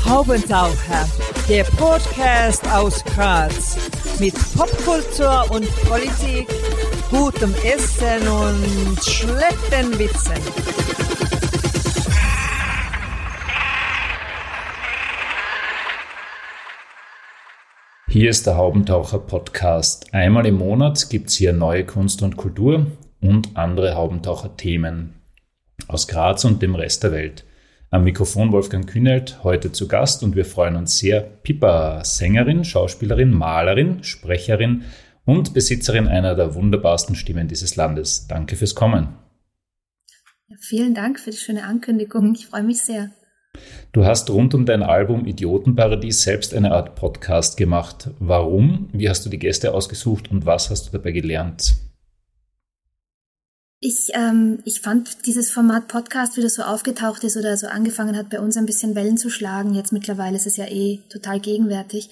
Haubentaucher, der Podcast aus Graz mit Popkultur und Politik, gutem Essen und schlechten Witzen. Hier ist der Haubentaucher-Podcast. Einmal im Monat gibt es hier neue Kunst und Kultur und andere Haubentaucher-Themen aus Graz und dem Rest der Welt. Am Mikrofon Wolfgang Kühnelt, heute zu Gast, und wir freuen uns sehr. Pippa, Sängerin, Schauspielerin, Malerin, Sprecherin und Besitzerin einer der wunderbarsten Stimmen dieses Landes. Danke fürs Kommen. Ja, vielen Dank für die schöne Ankündigung. Ich freue mich sehr. Du hast rund um dein Album Idiotenparadies selbst eine Art Podcast gemacht. Warum? Wie hast du die Gäste ausgesucht und was hast du dabei gelernt? Ich fand dieses Format Podcast, wie das so aufgetaucht ist oder so angefangen hat, bei uns ein bisschen Wellen zu schlagen. Jetzt mittlerweile ist es ja total gegenwärtig.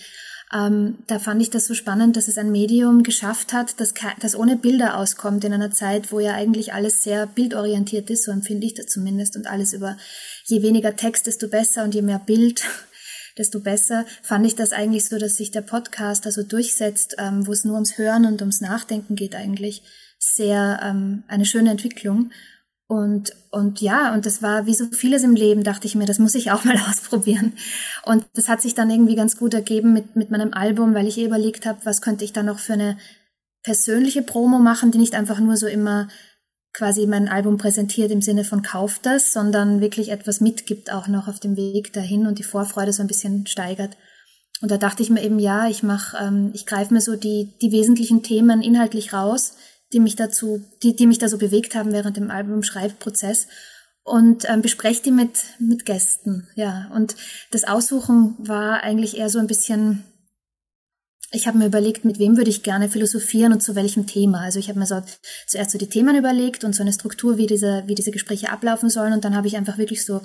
Da fand ich das so spannend, dass es ein Medium geschafft hat, das ohne Bilder auskommt in einer Zeit, wo ja eigentlich alles sehr bildorientiert ist, so empfinde ich das zumindest, und alles über je weniger Text, desto besser, und je mehr Bild, desto besser. Fand ich das eigentlich so, dass sich der Podcast also durchsetzt, wo es nur ums Hören und ums Nachdenken geht eigentlich, sehr eine schöne Entwicklung. Und das war wie so vieles im Leben, dachte ich mir, das muss ich auch mal ausprobieren. Und das hat sich dann irgendwie ganz gut ergeben mit meinem Album, weil ich überlegt habe, was könnte ich da noch für eine persönliche Promo machen, die nicht einfach nur so immer quasi mein Album präsentiert im Sinne von kauft das, sondern wirklich etwas mitgibt auch noch auf dem Weg dahin und die Vorfreude so ein bisschen steigert. Und da dachte ich mir eben, ja, ich greife mir so die wesentlichen Themen inhaltlich raus, die mich da so bewegt haben während dem Albumschreibprozess, und bespreche die mit Gästen, ja. Und das Aussuchen war eigentlich eher so ein bisschen, ich habe mir überlegt, mit wem würde ich gerne philosophieren und zu welchem Thema. Also ich habe mir zuerst so die Themen überlegt und so eine Struktur, wie diese Gespräche ablaufen sollen, und dann habe ich einfach wirklich so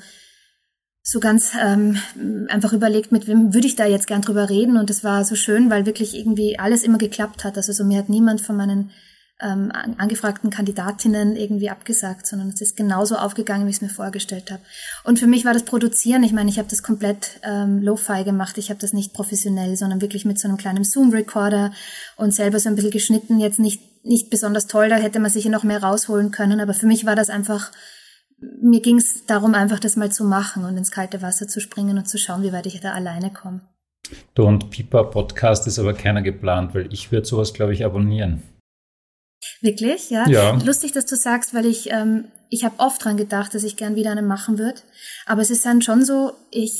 ganz einfach überlegt, mit wem würde ich da jetzt gern drüber reden, und es war so schön, weil wirklich irgendwie alles immer geklappt hat. Also so mir hat niemand von meinen angefragten Kandidatinnen irgendwie abgesagt, sondern es ist genauso aufgegangen, wie ich es mir vorgestellt habe. Und für mich war das Produzieren, ich meine, ich habe das komplett Lo-Fi gemacht, ich habe das nicht professionell, sondern wirklich mit so einem kleinen Zoom-Recorder und selber so ein bisschen geschnitten, jetzt nicht besonders toll, da hätte man sicher noch mehr rausholen können, aber für mich war das einfach, mir ging es darum, einfach das mal zu machen und ins kalte Wasser zu springen und zu schauen, wie weit ich da alleine komme. Du, und Pippa Podcast ist aber keiner geplant, weil ich würde sowas, glaube ich, abonnieren. Wirklich, ja? Ja. Lustig, dass du sagst, weil ich habe oft dran gedacht, dass ich gern wieder einen machen würde. Aber es ist dann schon so,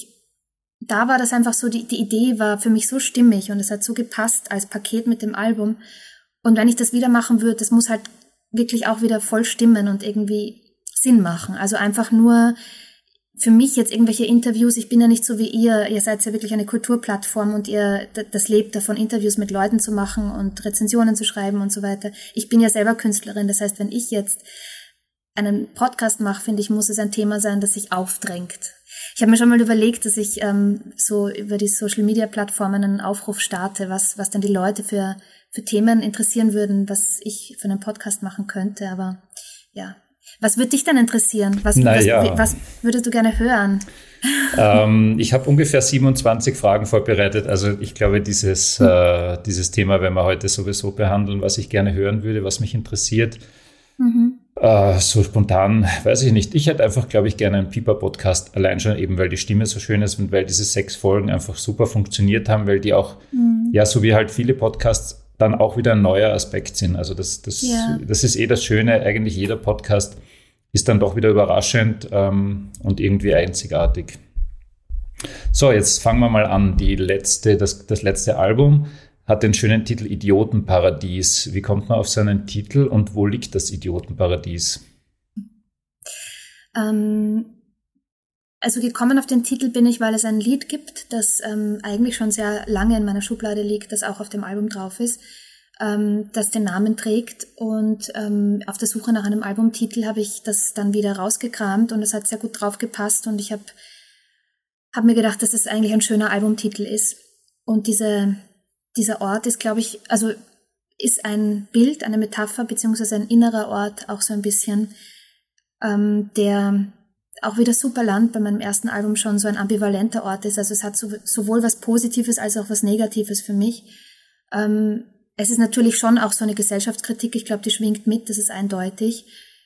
da war das einfach so, die Idee war für mich so stimmig und es hat so gepasst als Paket mit dem Album. Und wenn ich das wieder machen würde, das muss halt wirklich auch wieder voll stimmen und irgendwie Sinn machen. Also einfach nur für mich jetzt irgendwelche Interviews, ich bin ja nicht so wie ihr seid ja wirklich eine Kulturplattform und das lebt davon, Interviews mit Leuten zu machen und Rezensionen zu schreiben und so weiter. Ich bin ja selber Künstlerin, das heißt, wenn ich jetzt einen Podcast mache, finde ich, muss es ein Thema sein, das sich aufdrängt. Ich habe mir schon mal überlegt, dass ich so über die Social-Media-Plattformen einen Aufruf starte, was denn die Leute für Themen interessieren würden, was ich für einen Podcast machen könnte, aber ja. Was würde dich denn interessieren? Was würdest du gerne hören? Ich habe ungefähr 27 Fragen vorbereitet. Also ich glaube, dieses Thema werden wir heute sowieso behandeln, was ich gerne hören würde, was mich interessiert. So spontan, weiß ich nicht. Ich hätte einfach, glaube ich, gerne einen Pippa-Podcast, allein schon eben, weil die Stimme so schön ist und weil diese 6 Folgen einfach super funktioniert haben, weil die auch, so wie halt viele Podcasts, dann auch wieder ein neuer Aspekt sind. Also das ist das Schöne. Eigentlich jeder Podcast ist dann doch wieder überraschend und irgendwie einzigartig. So, jetzt fangen wir mal an. Das letzte Album hat den schönen Titel Idiotenparadies. Wie kommt man auf so einen Titel und wo liegt das Idiotenparadies? Also gekommen auf den Titel bin ich, weil es ein Lied gibt, das eigentlich schon sehr lange in meiner Schublade liegt, das auch auf dem Album drauf ist, das den Namen trägt. Und auf der Suche nach einem Albumtitel habe ich das dann wieder rausgekramt und es hat sehr gut drauf gepasst. Und ich habe mir gedacht, dass es eigentlich ein schöner Albumtitel ist. Und dieser Ort ist, glaube ich, also ist ein Bild, eine Metapher, beziehungsweise ein innerer Ort auch so ein bisschen, der auch wieder Superland bei meinem ersten Album schon so ein ambivalenter Ort ist. Also es hat sowohl was Positives als auch was Negatives für mich. Es ist natürlich schon auch so eine Gesellschaftskritik. Ich glaube, die schwingt mit, das ist eindeutig.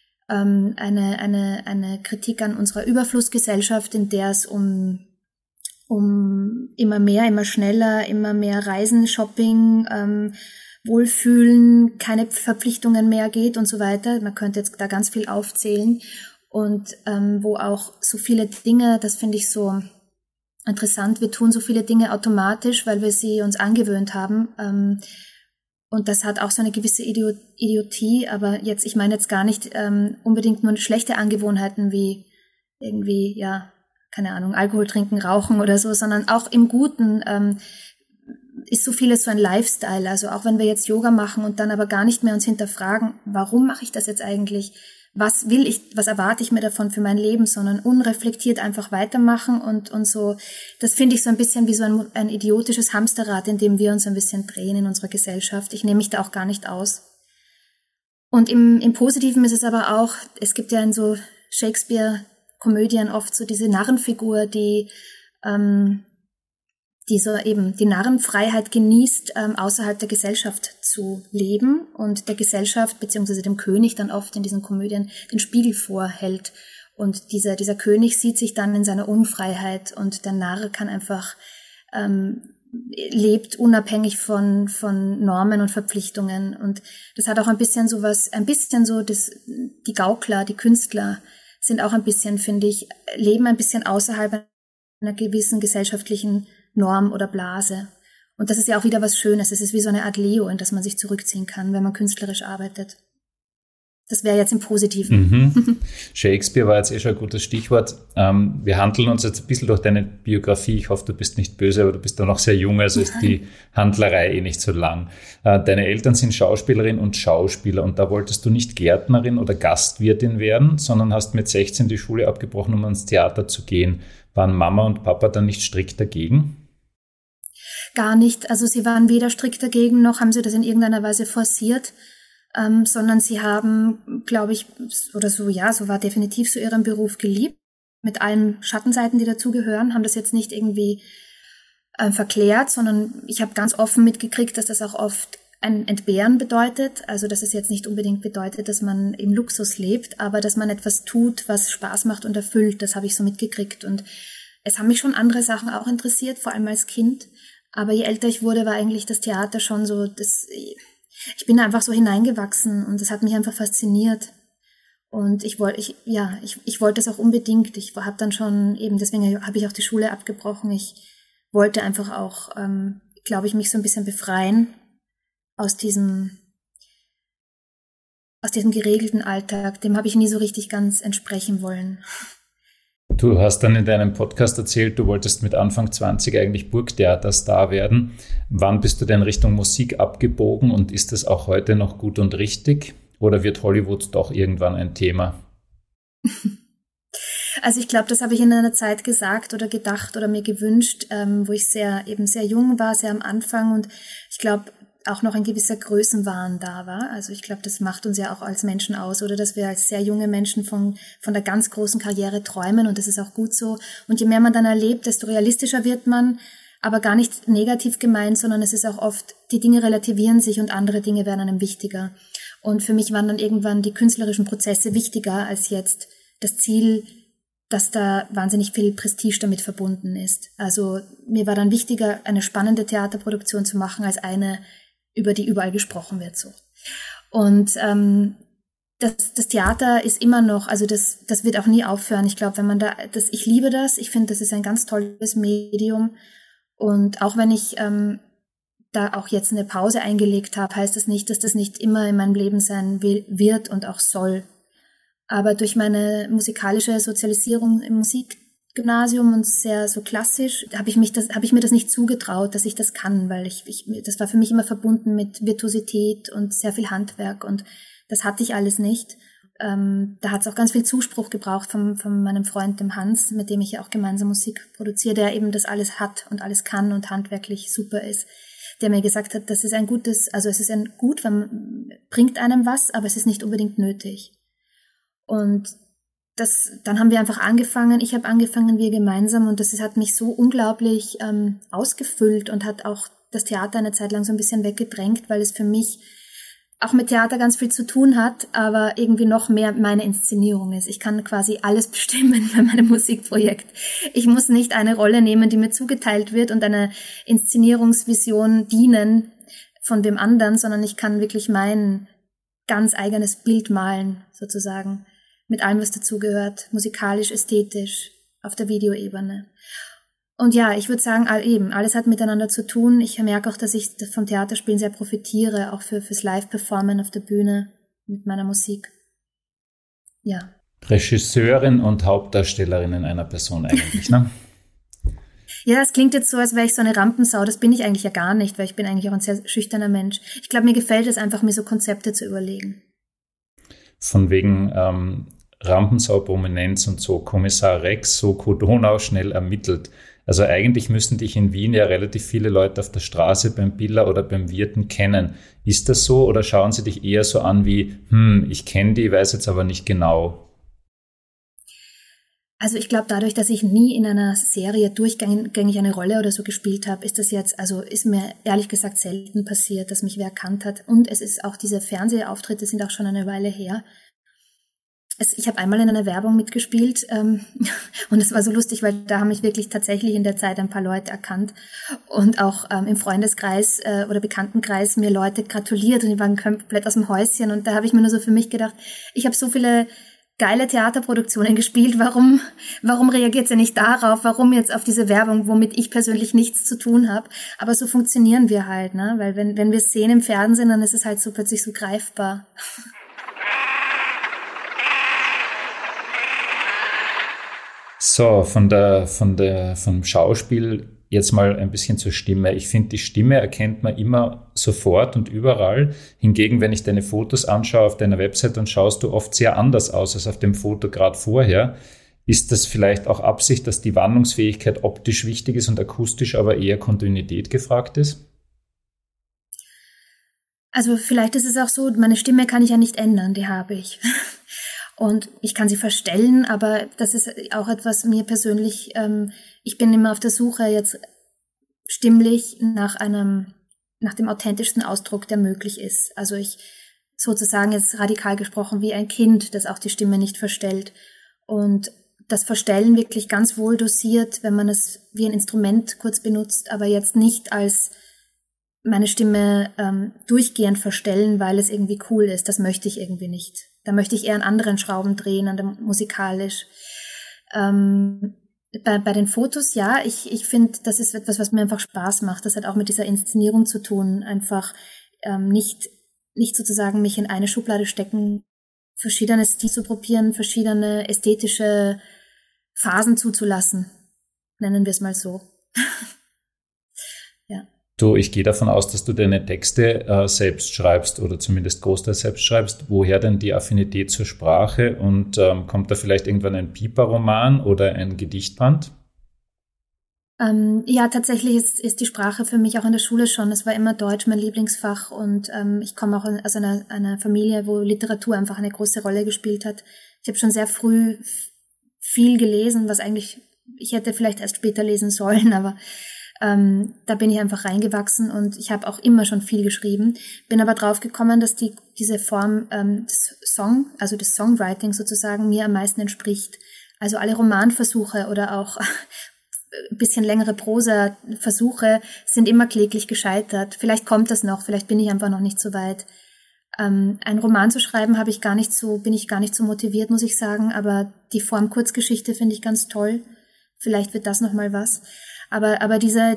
Eine Kritik an unserer Überflussgesellschaft, in der es um immer mehr, immer schneller, immer mehr Reisen, Shopping, Wohlfühlen, keine Verpflichtungen mehr geht und so weiter. Man könnte jetzt da ganz viel aufzählen. Und wo auch so viele Dinge, das finde ich so interessant, wir tun so viele Dinge automatisch, weil wir sie uns angewöhnt haben. Und das hat auch so eine gewisse Idiotie, aber jetzt, ich meine jetzt gar nicht unbedingt nur schlechte Angewohnheiten wie irgendwie, ja, keine Ahnung, Alkohol trinken, rauchen oder so, sondern auch im Guten ist so vieles so ein Lifestyle. Also auch wenn wir jetzt Yoga machen und dann aber gar nicht mehr uns hinterfragen, warum mache ich das jetzt eigentlich? Was will ich, was erwarte ich mir davon für mein Leben, sondern unreflektiert einfach weitermachen und so. Das finde ich so ein bisschen wie so ein idiotisches Hamsterrad, in dem wir uns ein bisschen drehen in unserer Gesellschaft. Ich nehme mich da auch gar nicht aus. Und im Positiven ist es aber auch, es gibt ja in so Shakespeare-Komödien oft so diese Narrenfigur, die so eben die Narrenfreiheit genießt, außerhalb der Gesellschaft zu leben und der Gesellschaft beziehungsweise dem König dann oft in diesen Komödien den Spiegel vorhält. Und dieser König sieht sich dann in seiner Unfreiheit und der Narr kann einfach lebt unabhängig von Normen und Verpflichtungen. Und das hat auch die Gaukler, die Künstler sind auch ein bisschen, finde ich, leben ein bisschen außerhalb einer gewissen gesellschaftlichen Norm oder Blase. Und das ist ja auch wieder was Schönes. Es ist wie so eine Art Leo, in das man sich zurückziehen kann, wenn man künstlerisch arbeitet. Das wäre jetzt im Positiven. Shakespeare war jetzt schon ein gutes Stichwort. Wir handeln uns jetzt ein bisschen durch deine Biografie. Ich hoffe, du bist nicht böse, aber du bist doch noch sehr jung, also ist die Handlerei nicht so lang. Deine Eltern sind Schauspielerin und Schauspieler und da wolltest du nicht Gärtnerin oder Gastwirtin werden, sondern hast mit 16 die Schule abgebrochen, um ans Theater zu gehen. Waren Mama und Papa dann nicht strikt dagegen? Gar nicht. Also sie waren weder strikt dagegen, noch haben sie das in irgendeiner Weise forciert, sondern sie haben, glaube ich, oder so, ja, so war definitiv so ihren Beruf geliebt, mit allen Schattenseiten, die dazugehören, haben das jetzt nicht irgendwie verklärt, sondern ich habe ganz offen mitgekriegt, dass das auch oft ein Entbehren bedeutet, also dass es jetzt nicht unbedingt bedeutet, dass man im Luxus lebt, aber dass man etwas tut, was Spaß macht und erfüllt, das habe ich so mitgekriegt. Und es haben mich schon andere Sachen auch interessiert, vor allem als Kind, aber je älter ich wurde, war eigentlich das Theater schon so, ich bin da einfach so hineingewachsen und das hat mich einfach fasziniert. Und ich wollte es auch unbedingt, ich habe dann schon eben, deswegen habe ich auch die Schule abgebrochen, ich wollte einfach auch, glaube ich, mich so ein bisschen befreien aus diesem geregelten Alltag, dem habe ich nie so richtig ganz entsprechen wollen. Du hast dann in deinem Podcast erzählt, du wolltest mit Anfang 20 eigentlich Burgtheaterstar werden. Wann bist du denn Richtung Musik abgebogen und ist das auch heute noch gut und richtig? Oder wird Hollywood doch irgendwann ein Thema? Also ich glaube, das habe ich in einer Zeit gesagt oder gedacht oder mir gewünscht, wo ich sehr jung war, sehr am Anfang und ich glaube, auch noch ein gewisser Größenwahn da war. Also ich glaube, das macht uns ja auch als Menschen aus, oder dass wir als sehr junge Menschen von der ganz großen Karriere träumen und das ist auch gut so. Und je mehr man dann erlebt, desto realistischer wird man, aber gar nicht negativ gemeint, sondern es ist auch oft, die Dinge relativieren sich und andere Dinge werden einem wichtiger. Und für mich waren dann irgendwann die künstlerischen Prozesse wichtiger als jetzt das Ziel, dass da wahnsinnig viel Prestige damit verbunden ist. Also mir war dann wichtiger, eine spannende Theaterproduktion zu machen, als eine, über die überall gesprochen wird, so. Und das Theater ist immer noch, also das wird auch nie aufhören. Ich glaube, ich liebe das. Ich finde, das ist ein ganz tolles Medium. Und auch wenn ich da auch jetzt eine Pause eingelegt habe, heißt das nicht, dass das nicht immer in meinem Leben sein wird und auch soll. Aber durch meine musikalische Sozialisierung im Musikgymnasium und sehr so klassisch, habe ich mir das nicht zugetraut, dass ich das kann, weil das war für mich immer verbunden mit Virtuosität und sehr viel Handwerk und das hatte ich alles nicht. Da hat es auch ganz viel Zuspruch gebraucht von meinem Freund, dem Hans, mit dem ich ja auch gemeinsam Musik produziere, der eben das alles hat und alles kann und handwerklich super ist, der mir gesagt hat, das ist ein gutes, also es ist ein gut, bringt einem was, aber es ist nicht unbedingt nötig. Und dann haben wir einfach angefangen, ich habe angefangen, wir gemeinsam, und das hat mich so unglaublich ausgefüllt und hat auch das Theater eine Zeit lang so ein bisschen weggedrängt, weil es für mich auch mit Theater ganz viel zu tun hat, aber irgendwie noch mehr meine Inszenierung ist. Ich kann quasi alles bestimmen bei meinem Musikprojekt. Ich muss nicht eine Rolle nehmen, die mir zugeteilt wird und einer Inszenierungsvision dienen von dem anderen, sondern ich kann wirklich mein ganz eigenes Bild malen, sozusagen, mit allem, was dazugehört, musikalisch, ästhetisch, auf der Videoebene. Und ja, ich würde sagen, alles hat miteinander zu tun. Ich merke auch, dass ich vom Theaterspielen sehr profitiere, auch fürs Live-Performen auf der Bühne mit meiner Musik. Ja. Regisseurin und Hauptdarstellerin in einer Person eigentlich, ne? Ja, das klingt jetzt so, als wäre ich so eine Rampensau. Das bin ich eigentlich ja gar nicht, weil ich bin eigentlich auch ein sehr schüchterner Mensch. Ich glaube, mir gefällt es einfach, mir so Konzepte zu überlegen. Von wegen Rampensau, Prominenz und so, Kommissar Rex, Soko Donau schnell ermittelt. Also eigentlich müssten dich in Wien ja relativ viele Leute auf der Straße beim Biller oder beim Wirten kennen. Ist das so oder schauen sie dich eher so an wie, ich kenne die, weiß jetzt aber nicht genau? Also ich glaube, dadurch, dass ich nie in einer Serie durchgängig eine Rolle oder so gespielt habe, ist mir ehrlich gesagt selten passiert, dass mich wer erkannt hat. Und es ist auch, diese Fernsehauftritte sind auch schon eine Weile her. Ich habe einmal in einer Werbung mitgespielt und es war so lustig, weil da haben mich wirklich tatsächlich in der Zeit ein paar Leute erkannt und auch im Freundeskreis oder Bekanntenkreis mir Leute gratuliert und die waren komplett aus dem Häuschen und da habe ich mir nur so für mich gedacht, ich habe so viele geile Theaterproduktionen gespielt, warum reagiert sie nicht darauf, warum jetzt auf diese Werbung, womit ich persönlich nichts zu tun habe, aber so funktionieren wir halt, ne? Weil wenn wir es sehen im Fernsehen, dann ist es halt so plötzlich so greifbar. So, vom Schauspiel jetzt mal ein bisschen zur Stimme. Ich finde, die Stimme erkennt man immer sofort und überall. Hingegen, wenn ich deine Fotos anschaue auf deiner Website, dann schaust du oft sehr anders aus als auf dem Foto gerade vorher. Ist das vielleicht auch Absicht, dass die Wandlungsfähigkeit optisch wichtig ist und akustisch aber eher Kontinuität gefragt ist? Also vielleicht ist es auch so, meine Stimme kann ich ja nicht ändern, die habe ich. Und ich kann sie verstellen, aber das ist auch etwas mir persönlich, ich bin immer auf der Suche jetzt stimmlich nach dem authentischsten Ausdruck, der möglich ist. Also ich sozusagen jetzt radikal gesprochen wie ein Kind, das auch die Stimme nicht verstellt. Und das Verstellen wirklich ganz wohl dosiert, wenn man es wie ein Instrument kurz benutzt, aber jetzt nicht als meine Stimme durchgehend verstellen, weil es irgendwie cool ist. Das möchte ich irgendwie nicht. Da möchte ich eher an anderen Schrauben drehen, musikalisch. Bei den Fotos, ja, ich finde, das ist etwas, was mir einfach Spaß macht. Das hat auch mit dieser Inszenierung zu tun. Einfach nicht sozusagen mich in eine Schublade stecken, verschiedene Stile zu probieren, verschiedene ästhetische Phasen zuzulassen. Nennen wir es mal so. Ja. Du, ich gehe davon aus, dass du deine Texte selbst schreibst oder zumindest großteils selbst schreibst. Woher denn die Affinität zur Sprache und kommt da vielleicht irgendwann ein Piper-Roman oder ein Gedichtband? Ja, tatsächlich ist die Sprache für mich auch in der Schule schon. Es war immer Deutsch mein Lieblingsfach und ich komme auch aus einer Familie, wo Literatur einfach eine große Rolle gespielt hat. Ich habe schon sehr früh viel gelesen, was eigentlich ich hätte vielleicht erst später lesen sollen, aber da bin ich einfach reingewachsen und ich habe auch immer schon viel geschrieben. Bin aber drauf gekommen, dass diese Form des Songwriting sozusagen mir am meisten entspricht. Also alle Romanversuche oder auch ein bisschen längere Prosa-Versuche sind immer kläglich gescheitert. Vielleicht kommt das noch, vielleicht bin ich einfach noch nicht so weit. Einen Roman zu schreiben bin ich gar nicht so motiviert, muss ich sagen, aber die Form Kurzgeschichte finde ich ganz toll. Vielleicht wird das nochmal was. Aber dieser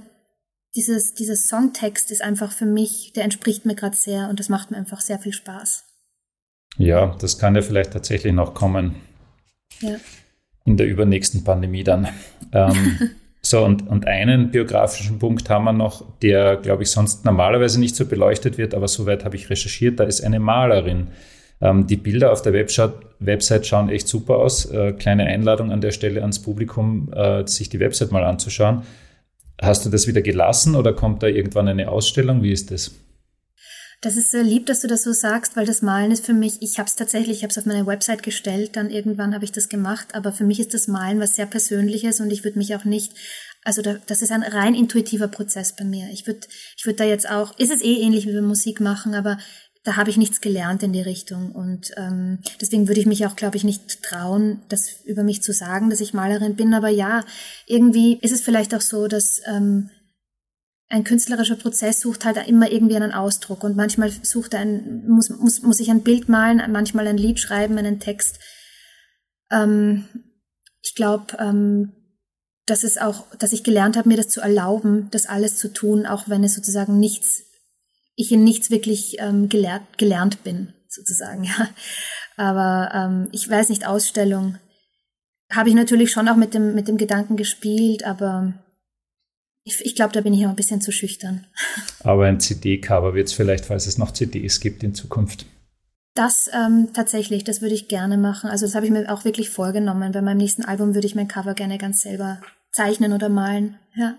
Songtext ist einfach für mich, der entspricht mir gerade sehr und das macht mir einfach sehr viel Spaß. Ja, das kann ja vielleicht tatsächlich noch kommen. Ja. In der übernächsten Pandemie dann. So, und einen biografischen Punkt haben wir noch, der, glaube ich, sonst normalerweise nicht so beleuchtet wird, aber soweit habe ich recherchiert, da ist eine Malerin. Die Bilder auf der Website schauen echt super aus. Kleine Einladung an der Stelle ans Publikum, sich die Website mal anzuschauen. Hast du das wieder gelassen oder kommt da irgendwann eine Ausstellung? Wie ist das? Das ist sehr lieb, dass du das so sagst, weil das Malen ist für mich, ich habe es auf meine Website gestellt, dann irgendwann habe ich das gemacht, aber für mich ist das Malen was sehr Persönliches und ich würde mich auch nicht, also das ist ein rein intuitiver Prozess bei mir. Ich würde da jetzt auch, ist es ähnlich wie wir Musik machen, aber da habe ich nichts gelernt in die Richtung und deswegen würde ich mich auch, glaube ich, nicht trauen, das über mich zu sagen, dass ich Malerin bin, aber ja, irgendwie ist es vielleicht auch so, dass ein künstlerischer Prozess sucht halt immer irgendwie einen Ausdruck und manchmal muss ich ein Bild malen, manchmal ein Lied schreiben, einen Text. Ich glaube, dass ich gelernt habe, mir das zu erlauben, das alles zu tun, auch wenn es sozusagen ich in nichts wirklich gelernt bin, sozusagen, ja. Aber ich weiß nicht, Ausstellung habe ich natürlich schon auch mit dem Gedanken gespielt, aber ich glaube, da bin ich auch ein bisschen zu schüchtern. Aber ein CD-Cover wird es vielleicht, falls es noch CDs gibt in Zukunft. Das tatsächlich, das würde ich gerne machen. Also das habe ich mir auch wirklich vorgenommen. Bei meinem nächsten Album würde ich mein Cover gerne ganz selber zeichnen oder malen. Ja.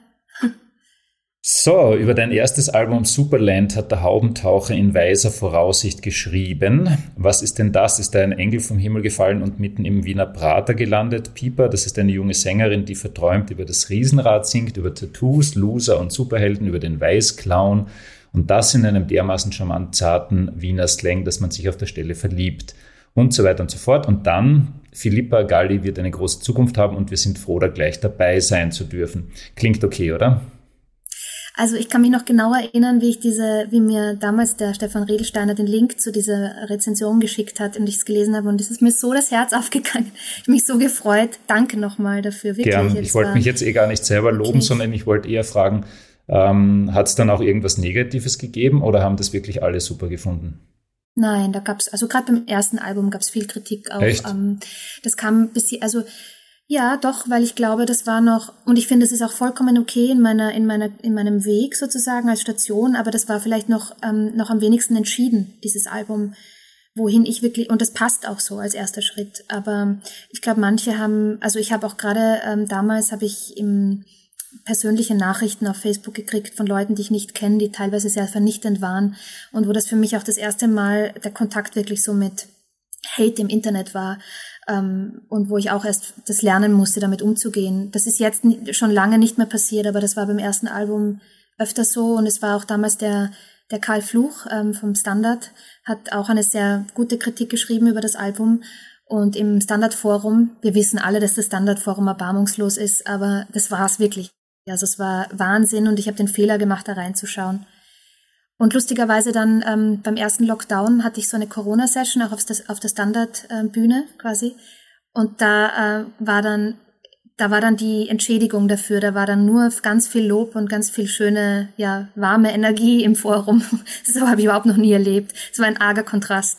So, über dein erstes Album Superland hat der Haubentaucher in weiser Voraussicht geschrieben. Was ist denn das? Ist da ein Engel vom Himmel gefallen und mitten im Wiener Prater gelandet? Piper, das ist eine junge Sängerin, die verträumt über das Riesenrad singt, über Tattoos, Loser und Superhelden, über den Weißclown und das in einem dermaßen charmant zarten Wiener Slang, dass man sich auf der Stelle verliebt und so weiter und so fort. Und dann, Philippa Galli wird eine große Zukunft haben und wir sind froh, da gleich dabei sein zu dürfen. Klingt okay, oder? Also ich kann mich noch genau erinnern, wie mir damals der Stefan Riedelsteiner den Link zu dieser Rezension geschickt hat und ich es gelesen habe und es ist mir so das Herz aufgegangen. Ich habe mich so gefreut. Danke nochmal dafür. Wirklich. Gern. Ich wollte mich jetzt gar nicht selber loben, sondern ich wollte eher fragen, hat es dann auch irgendwas Negatives gegeben oder haben das wirklich alle super gefunden? Nein, da gab's, also gerade beim ersten Album gab's viel Kritik auch. Echt? Das kam ja, doch, weil ich glaube, das war noch, und ich finde, es ist auch vollkommen okay in meinem Weg sozusagen als Station, aber das war vielleicht noch am wenigsten entschieden, dieses Album, wohin ich wirklich, und das passt auch so als erster Schritt, aber ich glaube, manche haben, also ich habe auch gerade, damals habe ich persönliche Nachrichten auf Facebook gekriegt von Leuten, die ich nicht kenne, die teilweise sehr vernichtend waren und wo das für mich auch das erste Mal der Kontakt wirklich so mit Hate im Internet war, und wo ich auch erst das lernen musste, damit umzugehen. Das ist jetzt schon lange nicht mehr passiert, aber das war beim ersten Album öfter so und es war auch damals der Karl Fluch vom Standard, hat auch eine sehr gute Kritik geschrieben über das Album und im Standard-Forum, wir wissen alle, dass das Standard-Forum erbarmungslos ist, aber das war es wirklich. Also es war Wahnsinn und ich habe den Fehler gemacht, da reinzuschauen. Und lustigerweise dann beim ersten Lockdown hatte ich so eine Corona-Session auch auf der Standard-Bühne quasi. Und da war dann die Entschädigung dafür. Da war dann nur ganz viel Lob und ganz viel schöne, ja, warme Energie im Forum. So habe ich überhaupt noch nie erlebt. Es war ein arger Kontrast.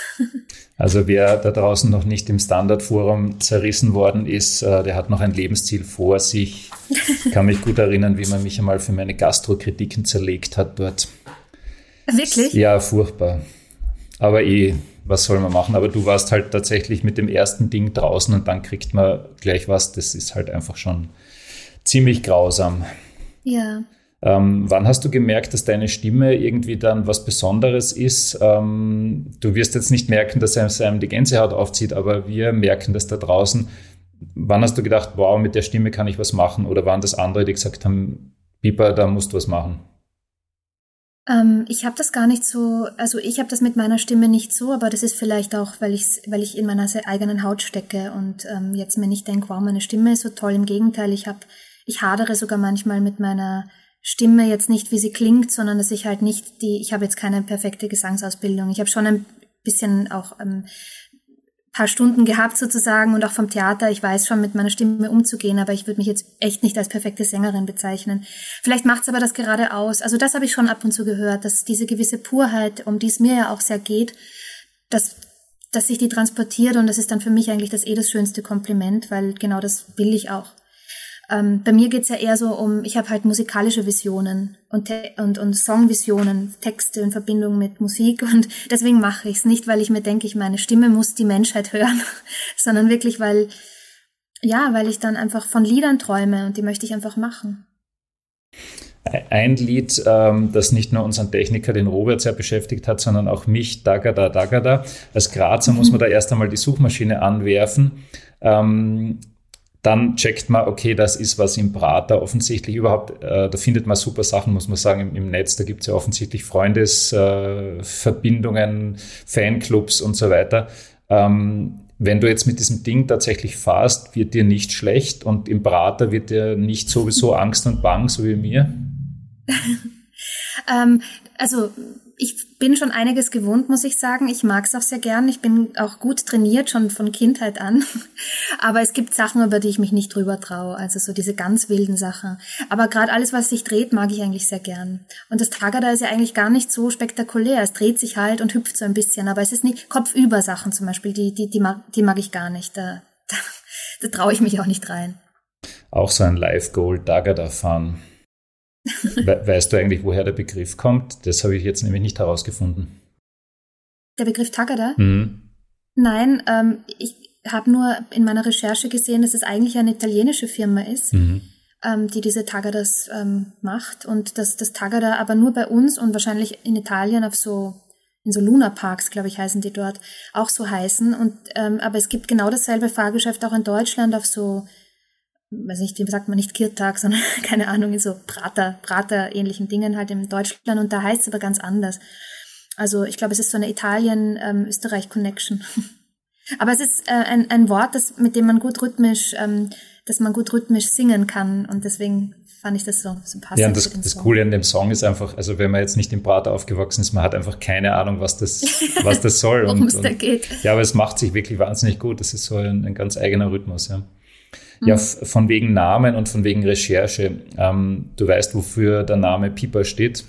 Also wer da draußen noch nicht im Standard-Forum zerrissen worden ist, der hat noch ein Lebensziel vor sich. Ich kann mich gut erinnern, wie man mich einmal für meine Gastrokritiken zerlegt hat dort. Wirklich? Ja, furchtbar. Aber was soll man machen? Aber du warst halt tatsächlich mit dem ersten Ding draußen und dann kriegt man gleich was. Das ist halt einfach schon ziemlich grausam. Ja. Wann hast du gemerkt, dass deine Stimme irgendwie dann was Besonderes ist? Du wirst jetzt nicht merken, dass einem die Gänsehaut aufzieht, aber wir merken das da draußen. Wann hast du gedacht, wow, mit der Stimme kann ich was machen? Oder waren das andere, die gesagt haben, Piper, da musst du was machen? Ich habe das gar nicht so, also ich habe das mit meiner Stimme nicht so, aber das ist vielleicht auch, weil ich in meiner eigenen Haut stecke und jetzt mir nicht denke, wow, meine Stimme ist so toll. Im Gegenteil, ich hadere sogar manchmal mit meiner Stimme jetzt nicht, wie sie klingt, sondern dass ich halt ich habe jetzt keine perfekte Gesangsausbildung. Ich habe schon ein bisschen auch paar Stunden gehabt sozusagen und auch vom Theater. Ich weiß schon, mit meiner Stimme umzugehen, aber ich würde mich jetzt echt nicht als perfekte Sängerin bezeichnen. Vielleicht macht's aber das gerade aus. Also das habe ich schon ab und zu gehört, dass diese gewisse Purheit, um die es mir ja auch sehr geht, dass sich die transportiert und das ist dann für mich eigentlich das schönste Kompliment, weil genau das will ich auch. Bei mir geht's ja eher so ich habe halt musikalische Visionen und Songvisionen, Texte in Verbindung mit Musik und deswegen mache ich's nicht, weil ich mir denke, meine Stimme muss die Menschheit hören, sondern wirklich, weil ich dann einfach von Liedern träume und die möchte ich einfach machen. Ein Lied, das nicht nur unseren Techniker, den Robert, sehr beschäftigt hat, sondern auch mich, Dagada, Dagada. Als Grazer muss man da erst einmal die Suchmaschine anwerfen. Dann checkt man, okay, das ist was im Prater. Offensichtlich überhaupt, da findet man super Sachen, muss man sagen, im Netz. Da gibt es ja offensichtlich Freundesverbindungen, Fanclubs und so weiter. Wenn du jetzt mit diesem Ding tatsächlich fahrst, wird dir nicht schlecht und im Prater wird dir nicht sowieso Angst und Bang, so wie mir? Also ich bin schon einiges gewohnt, muss ich sagen. Ich mag es auch sehr gern. Ich bin auch gut trainiert, schon von Kindheit an. Aber es gibt Sachen, über die ich mich nicht drüber traue. Also so diese ganz wilden Sachen. Aber gerade alles, was sich dreht, mag ich eigentlich sehr gern. Und das Tagada ist ja eigentlich gar nicht so spektakulär. Es dreht sich halt und hüpft so ein bisschen. Aber es ist nicht kopfüber Sachen zum Beispiel. Die mag ich gar nicht. Da traue ich mich auch nicht rein. Auch so ein Live-Goal, Tagada fahren. Weißt du eigentlich, woher der Begriff kommt? Das habe ich jetzt nämlich nicht herausgefunden. Der Begriff Tagada? Mhm. Nein, ich habe nur in meiner Recherche gesehen, dass es eigentlich eine italienische Firma ist, die diese Tagadas macht und dass das Tagada aber nur bei uns und wahrscheinlich in Italien in so Lunaparks, glaube ich, heißen die dort, auch so heißen. Und aber es gibt genau dasselbe Fahrgeschäft auch in Deutschland auf so, weiß nicht, wie sagt man, nicht Kirtag, sondern keine Ahnung, in so Prater-ähnlichen Dingen halt in Deutschland und da heißt es aber ganz anders. Also ich glaube, es ist so eine Italien-Österreich-Connection. Aber es ist ein Wort, mit dem man gut rhythmisch singen kann und deswegen fand ich das so passend. Ja, und das Coole an dem Song ist einfach, also wenn man jetzt nicht im Prater aufgewachsen ist, man hat einfach keine Ahnung, was das soll. Worum es da geht. Ja, aber es macht sich wirklich wahnsinnig gut. Das ist so ein ganz eigener Rhythmus, ja. Ja, von wegen Namen und von wegen Recherche. Du weißt, wofür der Name Pipa steht?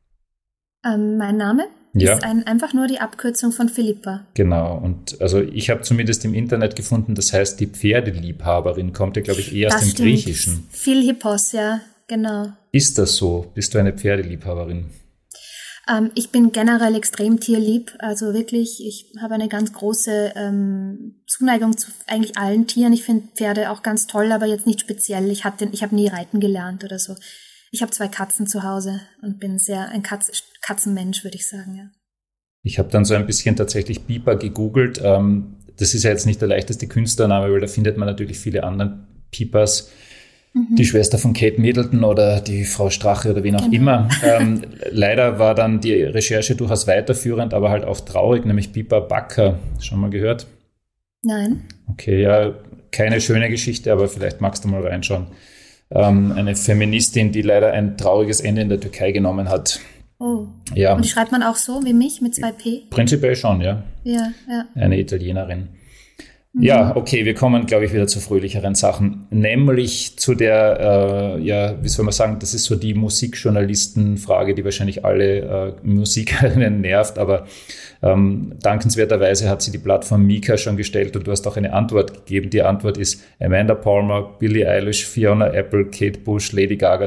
Mein Name ja. ist einfach nur die Abkürzung von Philippa. Genau. Und also ich habe zumindest im Internet gefunden, das heißt, die Pferdeliebhaberin kommt ja, glaube ich, eher aus dem Griechischen. Philippos, ja, genau. Ist das so? Bist du eine Pferdeliebhaberin? Ich bin generell extrem tierlieb, also wirklich, ich habe eine ganz große Zuneigung zu eigentlich allen Tieren. Ich finde Pferde auch ganz toll, aber jetzt nicht speziell. Ich habe nie reiten gelernt oder so. Ich habe 2 Katzen zu Hause und bin sehr ein Katzenmensch, würde ich sagen, ja. Ich habe dann so ein bisschen tatsächlich Pipa gegoogelt. Das ist ja jetzt nicht der leichteste Künstlername, weil da findet man natürlich viele andere Pipas. Die Schwester von Kate Middleton oder die Frau Strache oder wen auch immer. Leider war dann die Recherche durchaus weiterführend, aber halt auch traurig, nämlich Pipa Backer. Schon mal gehört? Nein. Okay, ja, keine schöne Geschichte, aber vielleicht magst du mal reinschauen. Eine Feministin, die leider ein trauriges Ende in der Türkei genommen hat. Oh. Ja. Und die schreibt man auch so wie mich mit 2 P? Prinzipiell schon, ja. Ja. Eine Italienerin. Ja, okay, wir kommen, glaube ich, wieder zu fröhlicheren Sachen, nämlich zu der, wie soll man sagen, das ist so die Musikjournalistenfrage, die wahrscheinlich alle Musikerinnen nervt, aber dankenswerterweise hat sie die Plattform Mika schon gestellt und du hast auch eine Antwort gegeben. Die Antwort ist Amanda Palmer, Billie Eilish, Fiona Apple, Kate Bush, Lady Gaga,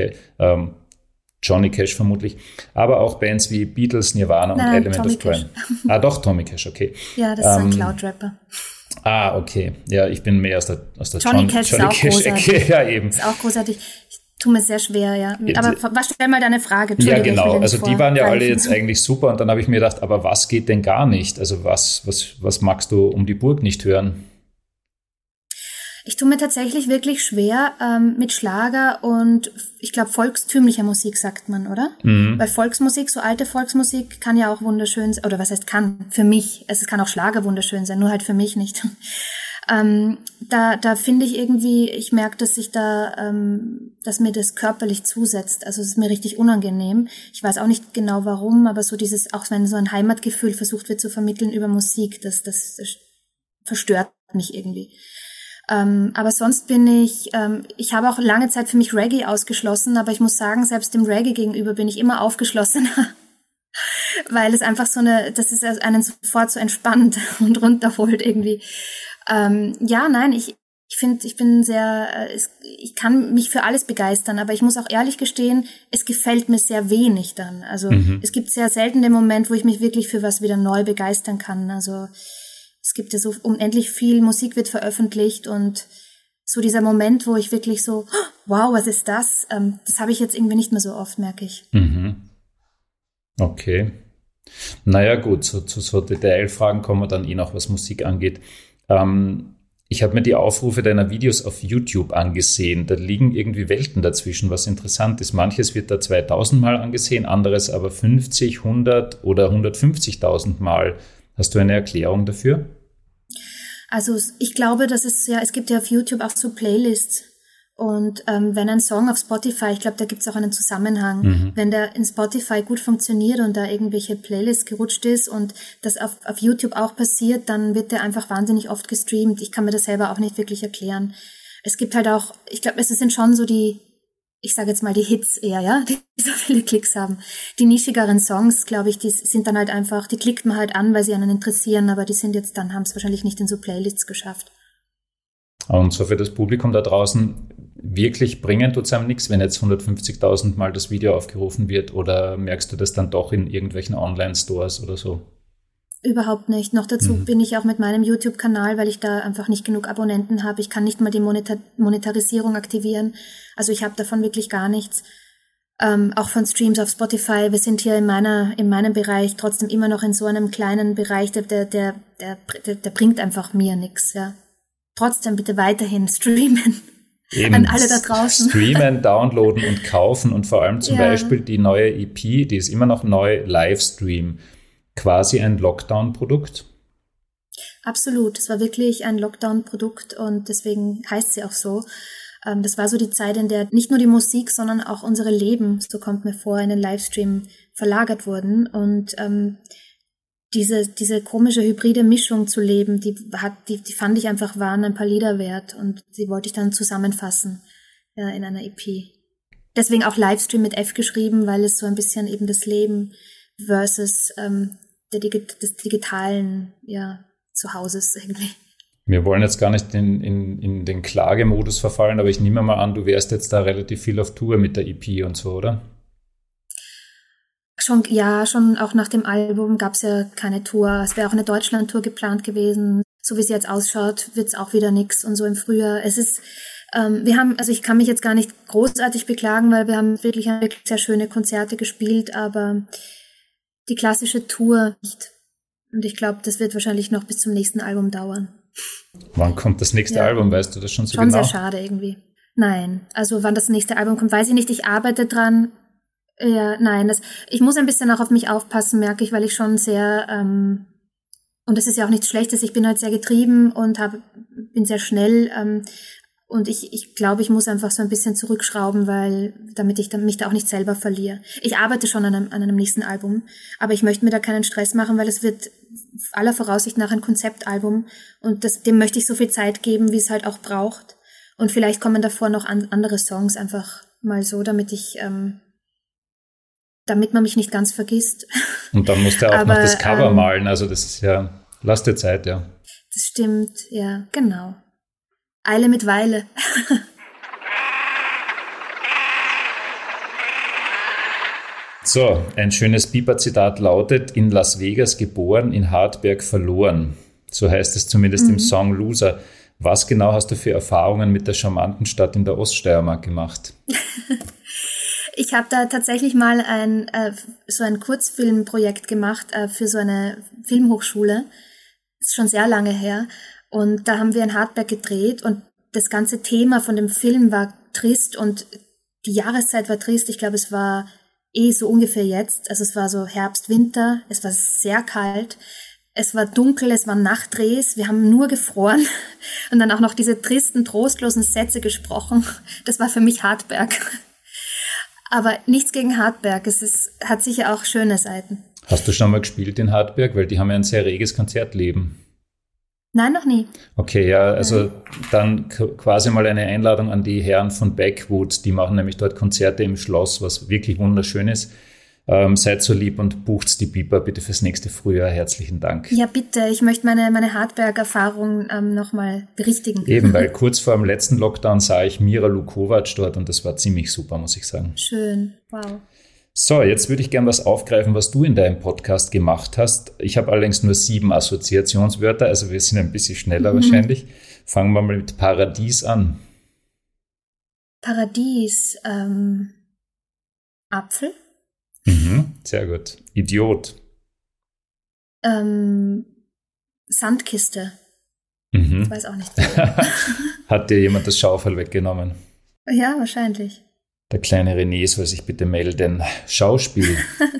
Johnny Cash vermutlich, aber auch Bands wie Beatles, Nirvana und Element Tommy of Crime. Doch, Tommy Cash, okay. Ja, das ist ein Cloud-Rapper. Okay. Ja, ich bin mehr aus der Johnny Cash ist auch großartig. Ja, eben. Ist auch großartig. Ich tue mir sehr schwer, ja. Aber stell mal deine Frage. Ja, genau. Also die waren ja alle jetzt eigentlich super und dann habe ich mir gedacht, aber was geht denn gar nicht? Also was magst du um die Burg nicht hören? Ich tue mir tatsächlich wirklich schwer mit Schlager und ich glaube volkstümlicher Musik, sagt man, oder? Weil Volksmusik, so alte Volksmusik kann ja auch wunderschön sein, oder was heißt kann? Für mich. Es kann auch Schlager wunderschön sein, nur halt für mich nicht. Da finde ich irgendwie, ich merke, dass dass mir das körperlich zusetzt. Also es ist mir richtig unangenehm. Ich weiß auch nicht genau warum, aber so dieses, auch wenn so ein Heimatgefühl versucht wird zu vermitteln über Musik, das verstört mich irgendwie. Aber sonst ich habe auch lange Zeit für mich Reggae ausgeschlossen, aber ich muss sagen, selbst dem Reggae gegenüber bin ich immer aufgeschlossener, weil es einfach das ist einen sofort so entspannt und runterholt irgendwie. Ich kann mich für alles begeistern, aber ich muss auch ehrlich gestehen, es gefällt mir sehr wenig dann. Also es gibt sehr selten den Moment, wo ich mich wirklich für was wieder neu begeistern kann. Also es gibt ja so unendlich viel, Musik wird veröffentlicht und so dieser Moment, wo ich wirklich so, wow, was ist das? Das habe ich jetzt irgendwie nicht mehr so oft, merke ich. Okay. Naja gut, zu so Detailfragen kommen wir dann noch, was Musik angeht. Ich habe mir die Aufrufe deiner Videos auf YouTube angesehen. Da liegen irgendwie Welten dazwischen, was interessant ist. Manches wird da 2000 Mal angesehen, anderes aber 50, 100 oder 150.000 Mal. Hast du eine Erklärung dafür? Also ich glaube, dass es gibt ja auf YouTube auch so Playlists. Und wenn ein Song auf Spotify, ich glaube, da gibt es auch einen Zusammenhang, wenn der in Spotify gut funktioniert und da irgendwelche Playlists gerutscht ist und das auf YouTube auch passiert, dann wird der einfach wahnsinnig oft gestreamt. Ich kann mir das selber auch nicht wirklich erklären. Es gibt halt auch, ich glaube, es sind schon so ich sage jetzt mal die Hits eher, ja, die so viele Klicks haben. Die nischigeren Songs, glaube ich, die sind dann halt einfach, die klickt man halt an, weil sie einen interessieren, aber die sind jetzt dann, haben es wahrscheinlich nicht in so Playlists geschafft. Und so für das Publikum da draußen, wirklich bringen tut es einem nichts, wenn jetzt 150.000 Mal das Video aufgerufen wird, oder merkst du das dann doch in irgendwelchen Online-Stores oder so? Überhaupt nicht. Noch dazu bin ich auch mit meinem YouTube-Kanal, weil ich da einfach nicht genug Abonnenten habe. Ich kann nicht mal die Monetarisierung aktivieren. Also ich habe davon wirklich gar nichts. Auch von Streams auf Spotify. Wir sind hier in meinem Bereich trotzdem immer noch in so einem kleinen Bereich, der bringt einfach mir nichts, ja. Trotzdem bitte weiterhin streamen. Eben, an alle da draußen. Streamen, downloaden und kaufen und vor allem zum Beispiel die neue EP, die ist immer noch neu, Livestream. Quasi ein Lockdown-Produkt? Absolut, es war wirklich ein Lockdown-Produkt und deswegen heißt sie auch so. Das war so die Zeit, in der nicht nur die Musik, sondern auch unsere Leben, so kommt mir vor, in den Livestream verlagert wurden. Und diese komische hybride Mischung zu leben, die fand ich einfach, waren ein paar Lieder wert und die wollte ich dann zusammenfassen in einer EP. Deswegen auch Livestream mit F geschrieben, weil es so ein bisschen eben das Leben versus des digitalen Zuhauses irgendwie. Wir wollen jetzt gar nicht in den Klagemodus verfallen, aber ich nehme mal an, du wärst jetzt da relativ viel auf Tour mit der EP und so, oder? Schon auch nach dem Album gab es ja keine Tour. Es wäre auch eine Deutschland-Tour geplant gewesen. So wie sie jetzt ausschaut, wird es auch wieder nix. Und so im Frühjahr. Es ist, ich kann mich jetzt gar nicht großartig beklagen, weil wir haben wirklich sehr schöne Konzerte gespielt, aber die klassische Tour nicht. Und ich glaube, das wird wahrscheinlich noch bis zum nächsten Album dauern. Wann kommt das nächste Album? Weißt du das schon so genau? Schon genau? sehr schade irgendwie. Nein, also wann das nächste Album kommt, weiß ich nicht. Ich arbeite dran. Ja, nein, ich muss ein bisschen auch auf mich aufpassen, merke ich, weil ich schon sehr, und das ist ja auch nichts Schlechtes, ich bin halt sehr getrieben und bin sehr schnell, und ich glaube, ich muss einfach so ein bisschen zurückschrauben, damit ich mich da auch nicht selber verliere. Ich arbeite schon an einem nächsten Album, aber ich möchte mir da keinen Stress machen, weil es wird aller Voraussicht nach ein Konzeptalbum und dem möchte ich so viel Zeit geben, wie es halt auch braucht. Und vielleicht kommen davor noch andere Songs einfach mal so, damit man mich nicht ganz vergisst. Und dann musst du auch noch das Cover malen, also das ist ja, lass dir Zeit, ja. Das stimmt, ja, genau. Eile mit Weile. So, ein schönes Bieber-Zitat lautet: In Las Vegas geboren, in Hartberg verloren. So heißt es zumindest im Song Loser. Was genau hast du für Erfahrungen mit der charmanten Stadt in der Oststeiermark gemacht? Ich habe da tatsächlich mal so ein Kurzfilmprojekt gemacht für so eine Filmhochschule. Das ist schon sehr lange her. Und da haben wir in Hartberg gedreht und das ganze Thema von dem Film war trist und die Jahreszeit war trist. Ich glaube, es war so ungefähr jetzt. Also es war so Herbst, Winter. Es war sehr kalt. Es war dunkel, es waren Nachtdrehs. Wir haben nur gefroren und dann auch noch diese tristen, trostlosen Sätze gesprochen. Das war für mich Hartberg. Aber nichts gegen Hartberg. Hat sicher auch schöne Seiten. Hast du schon mal gespielt in Hartberg? Weil die haben ja ein sehr reges Konzertleben. Nein, noch nie. Okay, ja, also dann quasi mal eine Einladung an die Herren von Backwood. Die machen nämlich dort Konzerte im Schloss, was wirklich wunderschön ist. Seid so lieb und bucht die Biber bitte fürs nächste Frühjahr. Herzlichen Dank. Ja, bitte. Ich möchte meine Hartberg-Erfahrung nochmal berichtigen. Eben, weil kurz vor dem letzten Lockdown sah ich Mira Lukovac dort und das war ziemlich super, muss ich sagen. Schön, wow. So, jetzt würde ich gern was aufgreifen, was du in deinem Podcast gemacht hast. Ich habe allerdings nur 7 Assoziationswörter, also wir sind ein bisschen schneller wahrscheinlich. Fangen wir mal mit Paradies an. Paradies, Apfel. Sehr gut. Idiot. Sandkiste. Ich weiß auch nicht. Hat dir jemand das Schaufel weggenommen? Ja, wahrscheinlich. Der kleine René soll sich bitte melden. Schauspiel.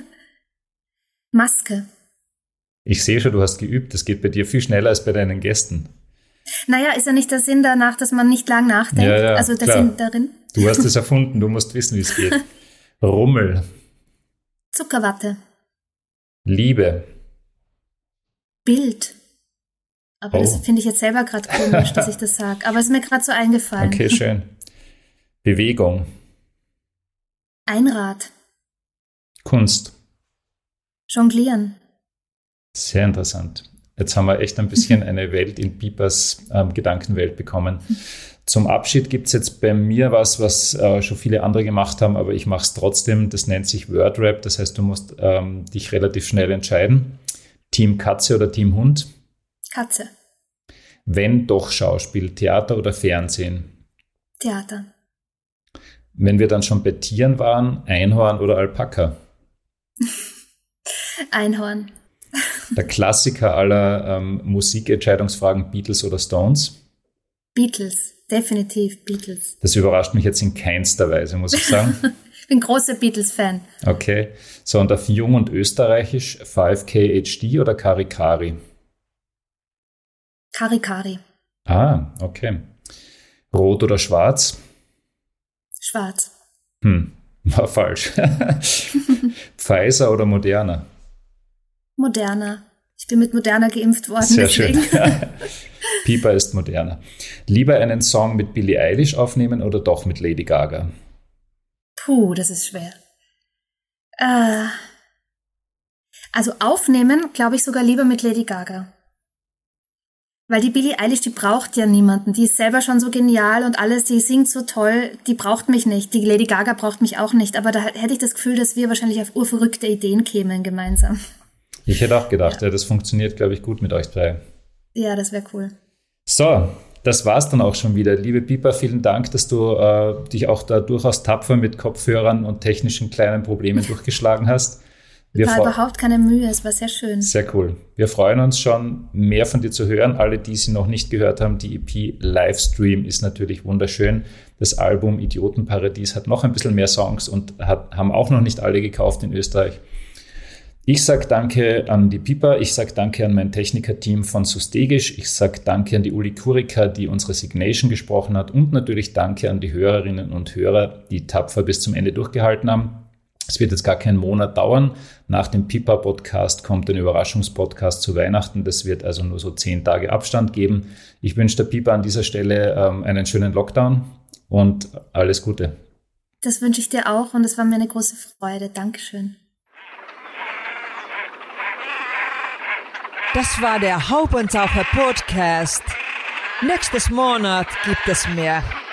Maske. Ich sehe schon, du hast geübt. Das geht bei dir viel schneller als bei deinen Gästen. Naja, ist ja nicht der Sinn danach, dass man nicht lang nachdenkt? Ja, also der klar. Sinn darin? Du hast es erfunden, du musst wissen, wie es geht. Rummel. Zuckerwatte. Liebe. Bild. Aber das finde ich jetzt selber gerade komisch, dass ich das sage. Aber es ist mir gerade so eingefallen. Okay, schön. Bewegung. Einrad. Kunst. Jonglieren. Sehr interessant. Jetzt haben wir echt ein bisschen eine Welt in Pipers Gedankenwelt bekommen. Zum Abschied gibt es jetzt bei mir was schon viele andere gemacht haben, aber ich mache es trotzdem. Das nennt sich Wordrap. Das heißt, du musst dich relativ schnell entscheiden. Team Katze oder Team Hund? Katze. Wenn doch Schauspiel, Theater oder Fernsehen? Theater. Wenn wir dann schon bei Tieren waren, Einhorn oder Alpaka? Einhorn. Der Klassiker aller Musikentscheidungsfragen, Beatles oder Stones? Beatles, definitiv Beatles. Das überrascht mich jetzt in keinster Weise, muss ich sagen. Ich bin großer Beatles-Fan. Okay. So, und auf Jung und Österreichisch, 5K HD oder Karikari? Karikari. Ah, okay. Rot oder schwarz? Schwarz. War falsch. Pfizer oder Moderna? Moderna. Ich bin mit Moderna geimpft worden. Sehr deswegen. schön. Piper ist Moderna. Lieber einen Song mit Billie Eilish aufnehmen oder doch mit Lady Gaga? Puh, das ist schwer. Also aufnehmen, glaube ich, sogar lieber mit Lady Gaga. Weil die Billie Eilish, die braucht ja niemanden. Die ist selber schon so genial und alles, die singt so toll, die braucht mich nicht. Die Lady Gaga braucht mich auch nicht. Aber da hätte ich das Gefühl, dass wir wahrscheinlich auf urverrückte Ideen kämen gemeinsam. Ich hätte auch gedacht, ja, das funktioniert, glaube ich, gut mit euch drei. Ja, das wäre cool. So, das war's dann auch schon wieder. Liebe Piper, vielen Dank, dass du dich auch da durchaus tapfer mit Kopfhörern und technischen kleinen Problemen durchgeschlagen hast. War überhaupt keine Mühe, es war sehr schön. Sehr cool. Wir freuen uns schon, mehr von dir zu hören. Alle, die sie noch nicht gehört haben, die EP Livestream ist natürlich wunderschön. Das Album Idiotenparadies hat noch ein bisschen mehr Songs und haben auch noch nicht alle gekauft in Österreich. Ich sage danke an die Piper, ich sage danke an mein Techniker-Team von Sustegisch, ich sage danke an die Uli Kurika, die unsere Signation gesprochen hat und natürlich danke an die Hörerinnen und Hörer, die tapfer bis zum Ende durchgehalten haben. Es wird jetzt gar keinen Monat dauern. Nach dem Piper-Podcast kommt ein Überraschungspodcast zu Weihnachten. Das wird also nur so 10 Tage Abstand geben. Ich wünsche der Piper an dieser Stelle einen schönen Lockdown und alles Gute. Das wünsche ich dir auch und es war mir eine große Freude. Dankeschön. Das war der Haubentaucher Podcast. Nächstes Monat gibt es mehr.